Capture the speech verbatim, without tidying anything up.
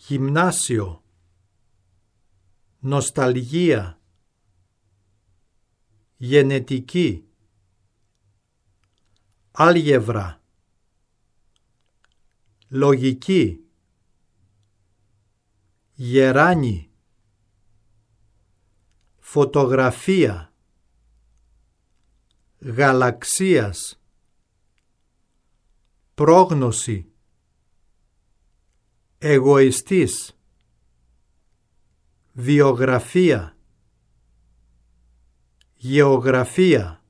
γυμνάσιο, νοσταλγία, γενετική, άλγευρα, λογική, γεράνι, φωτογραφία, γαλαξίας, πρόγνωση, εγωιστής, βιογραφία, γεωγραφία,